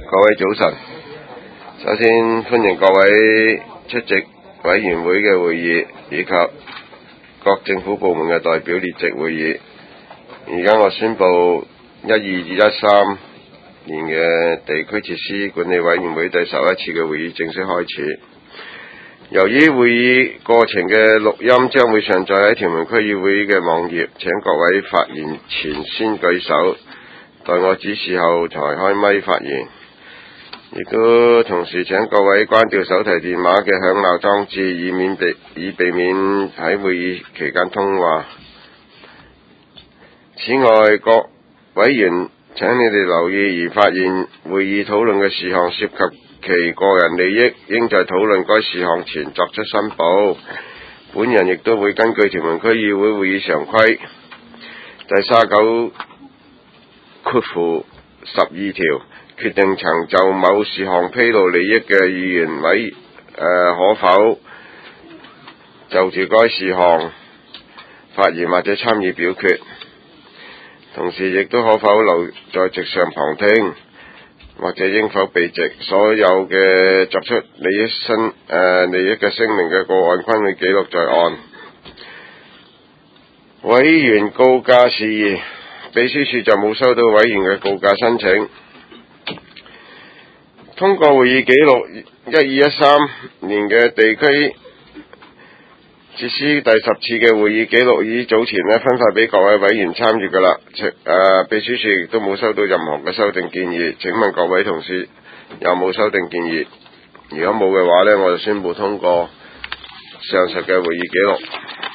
各位早晨，首先歡迎各位出席委員會嘅會議以及各政府部門嘅代表列席會議。而家我宣布12-13年嘅地區設施管理委員會第11次嘅會議正式開始。由於會議過程嘅錄音將會上載喺屯門區議會嘅網頁，請各位發言前先舉手，待我指示後才開咪發言。亦都同時請各位關掉手提電話嘅響鬧裝置，以避免喺會議期間通話。此外，各委員請你哋留意，而發現會議討論嘅事項涉及其個人利益，應在討論該事項前作出申報。本人亦都會根據屯門區議會會議常規第39條，決定曾就某事項披露利益嘅議員可否就住該事項發言或者參與表決，同時亦都可否留在席上旁聽，或者應否避席。所有嘅作出利益嘅聲明嘅個案均會記錄在案。委員告假事宜，秘書處就冇收到委員嘅告假申請。通過會議記錄12-13年嘅地區設施第10次嘅會議記錄，已早前分發俾各位委員參與㗎啦。秘書處亦都冇收到任何嘅修訂建議。請問各位同事有冇修訂建議？如果冇嘅話我就宣布通過上述嘅會議記錄。